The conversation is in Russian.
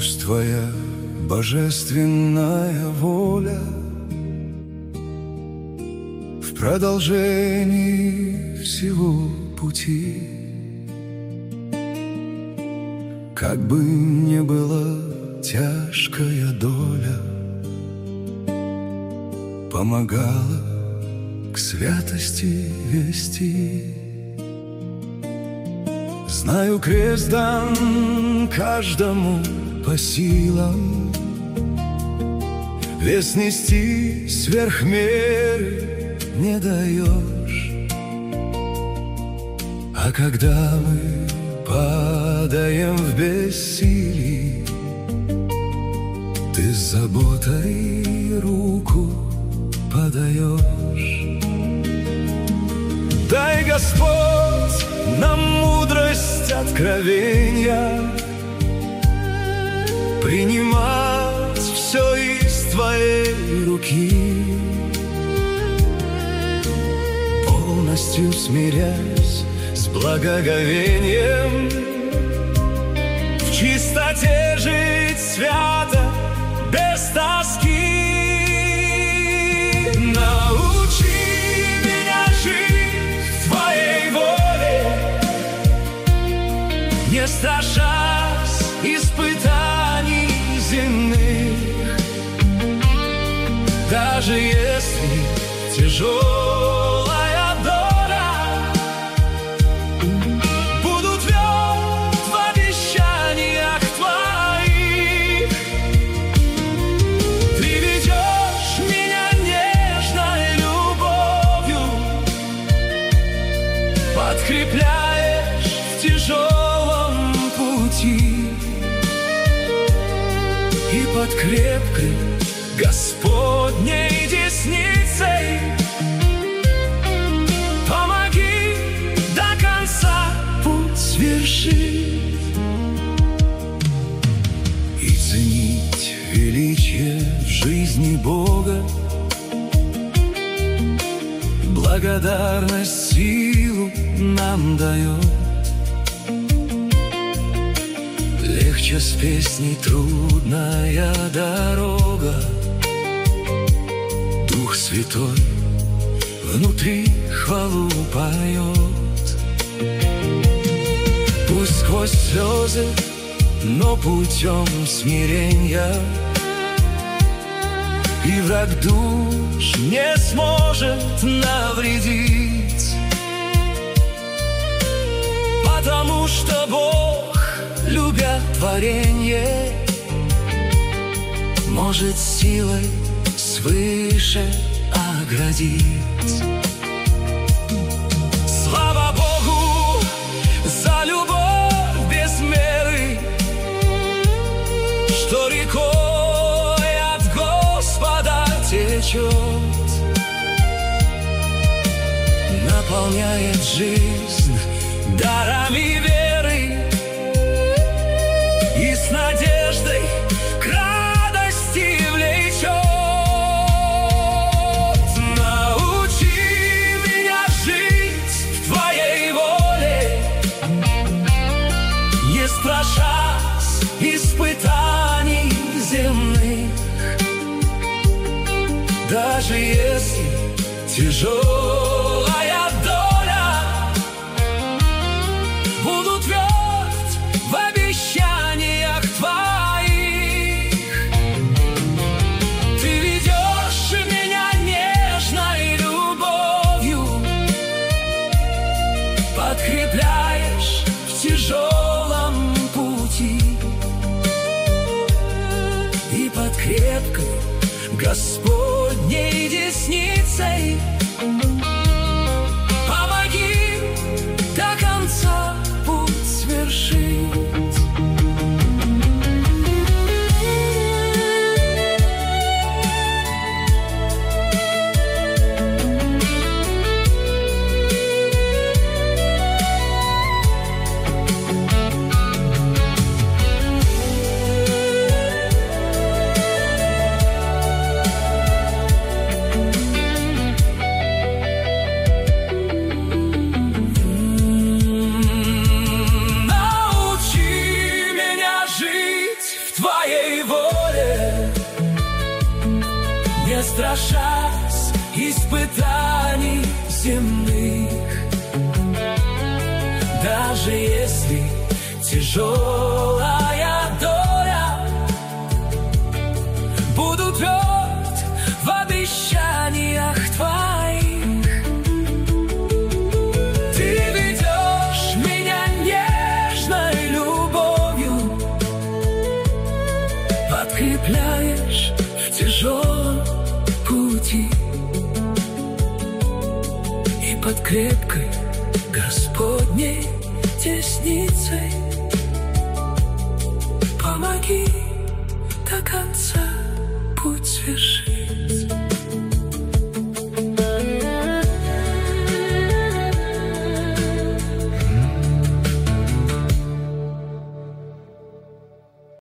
Пусть Твоя божественная воля в продолжении всего пути, как бы ни была тяжкая доля, помогала к святости вести. Знаю, крест дан каждому по силам, вес нести сверх меры не даешь. А когда мы падаем в бессилии, Ты с заботой руку подаешь. Дай, Господь, нам мудрость откровения принимать все из Твоей руки, полностью смирясь с благоговением, в чистоте жить свято, без тоски. Научи меня жить в Твоей воле, не страшась испытаний земных, даже если тяжелая доля. Буду тверд в обещаниях Твоих. Ты ведешь меня нежной любовью, подкрепляешь в тяжелом пути, и под крепкой Господней десницей помоги до конца путь свершить и ценить величие в жизни Бога. Благодарность силу нам дает. Легче с песней трудная дорога, Дух Святой внутри хвалу поет. Пусть сквозь слезы, но путем смирения, и враг душ не сможет навредить, потому что Бог, любя творенье, может силой свыше оградить. Слава Богу за любовь без меры, что рекой от Господа течет, наполняет жизнь дарами веры и с надеждой к радости влечет. Научи меня жить в Твоей воле, не страшась испытаний земных, даже если тяжелая доля. Буду тверд в обещаниях Твоих. Ты ведешь меня нежной любовью, подкрепляешь в тяжелом пути, и под крепкой Господней десницей помоги до конца путь свершить. Твоей воле, не страшась испытаний земных. Даже если тяжелая доля, буду тверд в обещаниях твоих. Ты ведешь меня нежной любовью, подкрепляешь в тяжелом пути, и под крепкой Господней десницей помоги до конца.